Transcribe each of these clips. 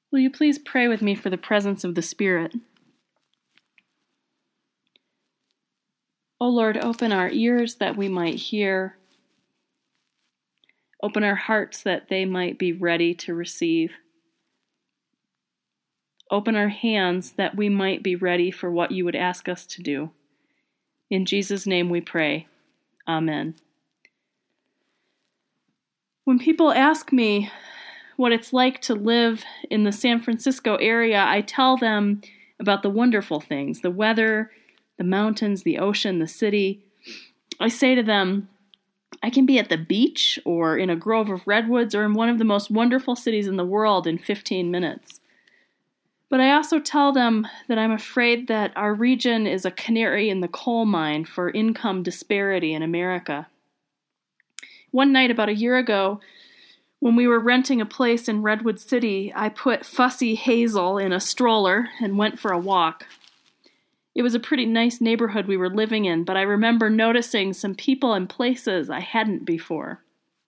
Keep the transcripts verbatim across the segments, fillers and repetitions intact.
Will you please pray with me for the presence of the Spirit? O Lord, open our ears that we might hear. Open our hearts that they might be ready to receive. Open our hands that we might be ready for what you would ask us to do. In Jesus' name we pray. Amen. When people ask me what it's like to live in the San Francisco area, I tell them about the wonderful things, the weather, the mountains, the ocean, the city. I say to them, I can be at the beach or in a grove of redwoods or in one of the most wonderful cities in the world in fifteen minutes. But I also tell them that I'm afraid that our region is a canary in the coal mine for income disparity in America. One night about a year ago, when we were renting a place in Redwood City, I put Fussy Hazel in a stroller and went for a walk. It was a pretty nice neighborhood we were living in, but I remember noticing some people and places I hadn't before.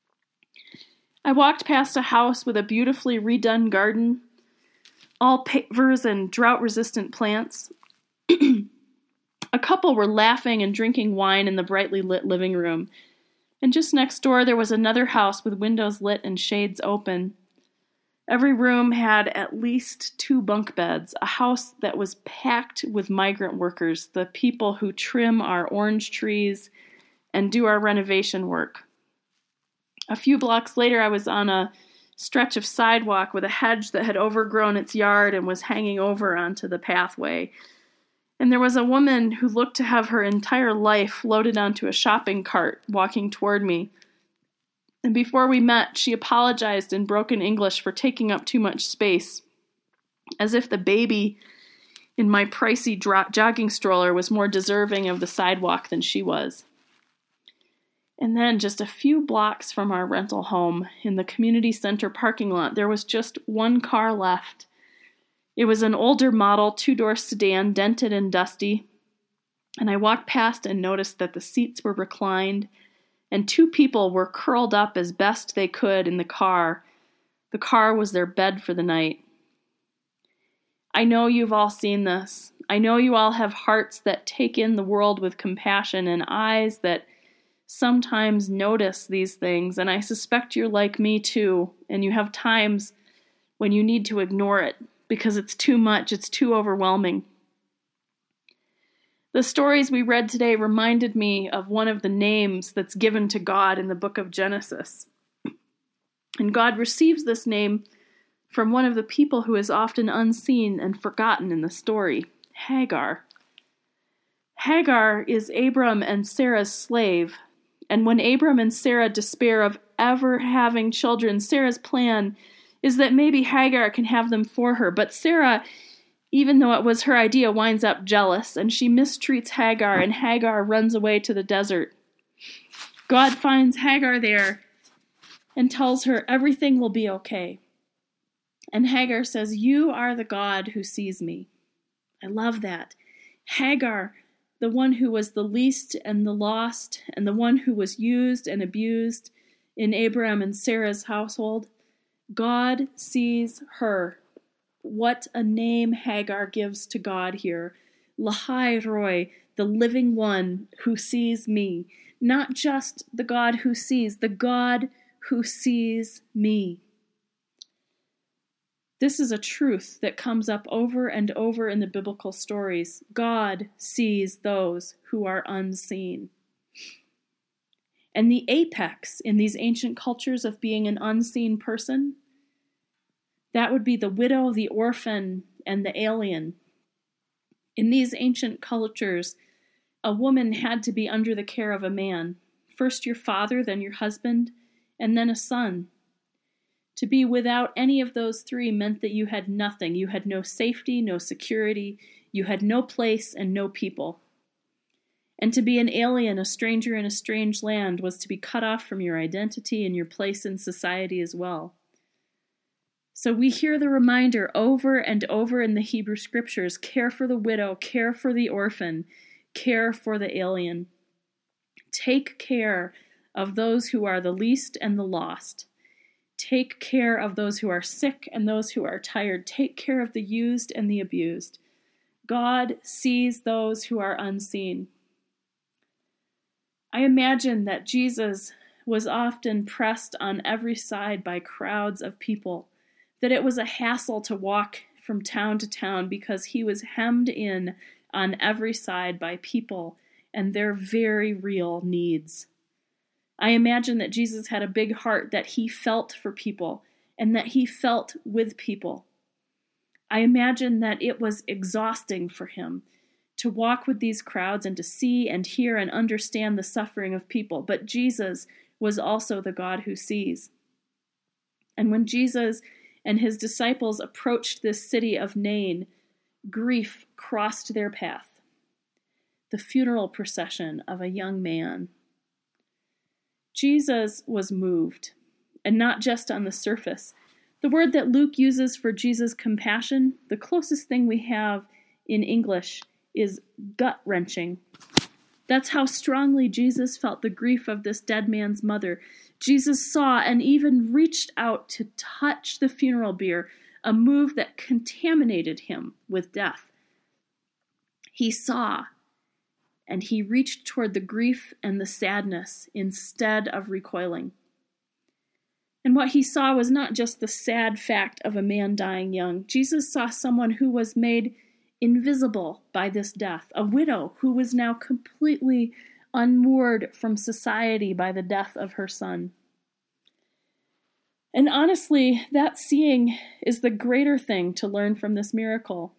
I walked past a house with a beautifully redone garden, all pavers and drought-resistant plants. A couple were laughing and drinking wine in the brightly lit living room. And just next door, there was another house with windows lit and shades open. Every room had at least two bunk beds, a house that was packed with migrant workers, the people who trim our orange trees and do our renovation work. A few blocks later, I was on a stretch of sidewalk with a hedge that had overgrown its yard and was hanging over onto the pathway. And there was a woman who looked to have her entire life loaded onto a shopping cart walking toward me. And before we met, she apologized in broken English for taking up too much space, as if the baby in my pricey dro- jogging stroller was more deserving of the sidewalk than she was. And then just a few blocks from our rental home, in the community center parking lot, there was just one car left. It was an older model, two-door sedan, dented and dusty, and I walked past and noticed that the seats were reclined, and two people were curled up as best they could in the car. The car was their bed for the night. I know you've all seen this. I know you all have hearts that take in the world with compassion and eyes that sometimes notice these things, and I suspect you're like me too, and you have times when you need to ignore it, because it's too much, it's too overwhelming. The stories we read today reminded me of one of the names that's given to God in the book of Genesis. And God receives this name from one of the people who is often unseen and forgotten in the story, Hagar. Hagar is Abram and Sarah's slave, and when Abram and Sarah despair of ever having children, Sarah's plan is that maybe Hagar can have them for her. But Sarah, even though it was her idea, winds up jealous, and she mistreats Hagar, and Hagar runs away to the desert. God finds Hagar there and tells her everything will be okay. And Hagar says, "You are the God who sees me." I love that. Hagar, the one who was the least and the lost, and the one who was used and abused in Abram and Sarah's household, God sees her. What a name Hagar gives to God here. Lahai Roi, the living one who sees me. Not just the God who sees, the God who sees me. This is a truth that comes up over and over in the biblical stories. God sees those who are unseen. And the apex in these ancient cultures of being an unseen person, that would be the widow, the orphan, and the alien. In these ancient cultures, a woman had to be under the care of a man. First your father, then your husband, and then a son. To be without any of those three meant that you had nothing. You had no safety, no security. You had no place and no people. And to be an alien, a stranger in a strange land, was to be cut off from your identity and your place in society as well. So we hear the reminder over and over in the Hebrew Scriptures, care for the widow, care for the orphan, care for the alien. Take care of those who are the least and the lost. Take care of those who are sick and those who are tired. Take care of the used and the abused. God sees those who are unseen. I imagine that Jesus was often pressed on every side by crowds of people, that it was a hassle to walk from town to town because he was hemmed in on every side by people and their very real needs. I imagine that Jesus had a big heart, that he felt for people and that he felt with people. I imagine that it was exhausting for him to walk with these crowds and to see and hear and understand the suffering of people. But Jesus was also the God who sees. And when Jesus and his disciples approached this city of Nain, grief crossed their path. The funeral procession of a young man. Jesus was moved, and not just on the surface. The word that Luke uses for Jesus' compassion, the closest thing we have in English, is gut-wrenching. That's how strongly Jesus felt the grief of this dead man's mother. Jesus saw and even reached out to touch the funeral bier, a move that contaminated him with death. He saw, and he reached toward the grief and the sadness instead of recoiling. And what he saw was not just the sad fact of a man dying young. Jesus saw someone who was made invisible by this death, a widow who was now completely unmoored from society by the death of her son. And honestly, that seeing is the greater thing to learn from this miracle.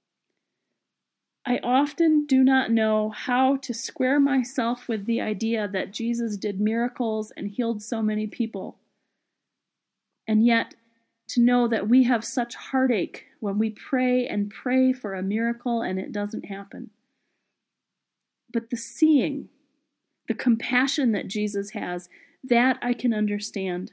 I often do not know how to square myself with the idea that Jesus did miracles and healed so many people. And yet, to know that we have such heartache when we pray and pray for a miracle and it doesn't happen. But the seeing, the compassion that Jesus has, that I can understand.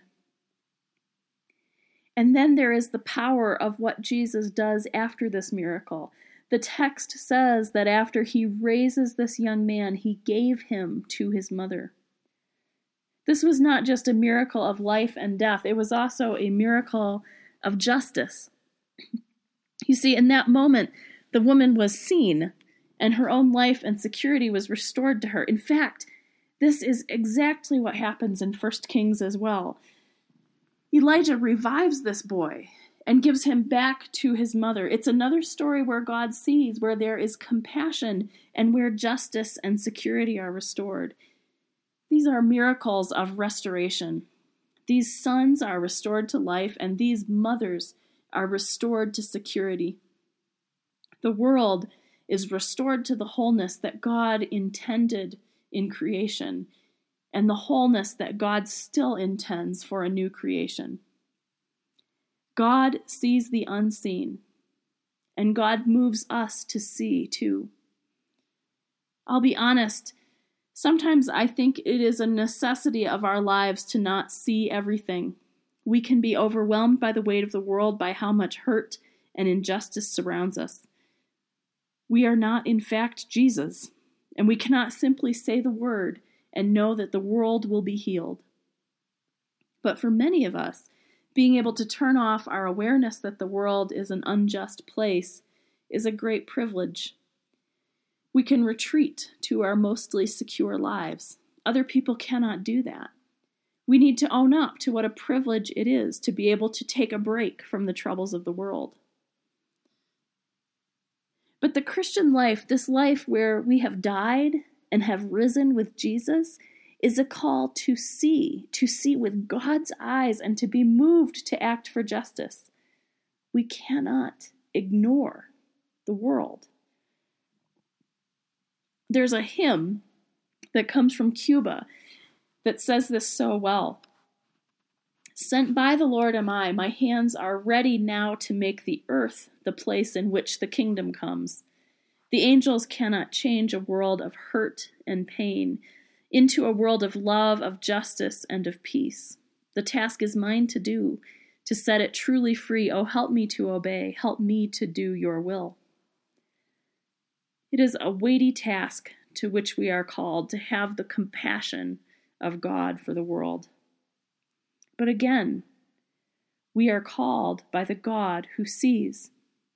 And then there is the power of what Jesus does after this miracle. The text says that after he raises this young man, he gave him to his mother. This was not just a miracle of life and death, it was also a miracle of justice. You see, in that moment, the woman was seen, and her own life and security was restored to her. In fact, this is exactly what happens in First Kings as well. Elijah revives this boy and gives him back to his mother. It's another story where God sees, where there is compassion, and where justice and security are restored. These are miracles of restoration. These sons are restored to life, and these mothers are restored to security. The world is restored to the wholeness that God intended in creation, and the wholeness that God still intends for a new creation. God sees the unseen, and God moves us to see too. I'll be honest, sometimes I think it is a necessity of our lives to not see everything. We can be overwhelmed by the weight of the world, by how much hurt and injustice surrounds us. We are not, in fact, Jesus, and we cannot simply say the word and know that the world will be healed. But for many of us, being able to turn off our awareness that the world is an unjust place is a great privilege. We can retreat to our mostly secure lives. Other people cannot do that. We need to own up to what a privilege it is to be able to take a break from the troubles of the world. But the Christian life, this life where we have died and have risen with Jesus, is a call to see, to see with God's eyes and to be moved to act for justice. We cannot ignore the world. There's a hymn that comes from Cuba that says this so well. Sent by the Lord am I, my hands are ready now to make the earth the place in which the kingdom comes. The angels cannot change a world of hurt and pain into a world of love, of justice, and of peace. The task is mine to do, to set it truly free. Oh, help me to obey. Help me to do your will. It is a weighty task to which we are called, to have the compassion of God for the world. But again, We are called by the God who sees.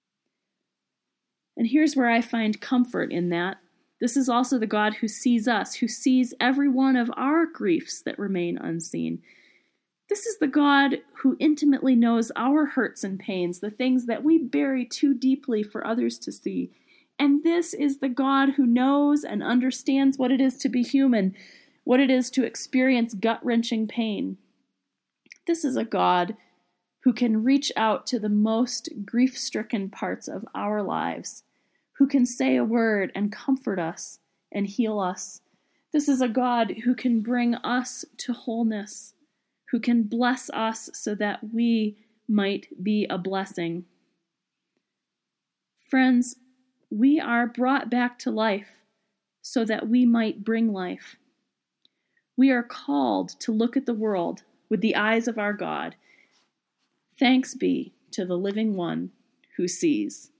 And here's where I find comfort in that. This is also the God who sees us, who sees every one of our griefs that remain unseen. This is the God who intimately knows our hurts and pains, the things that we bury too deeply for others to see. And this is the God who knows and understands what it is to be human, what it is to experience gut-wrenching pain. This is a God who can reach out to the most grief-stricken parts of our lives, who can say a word and comfort us and heal us. This is a God who can bring us to wholeness, who can bless us so that we might be a blessing. Friends, we are brought back to life so that we might bring life. We are called to look at the world with the eyes of our God. Thanks be to the living one who sees.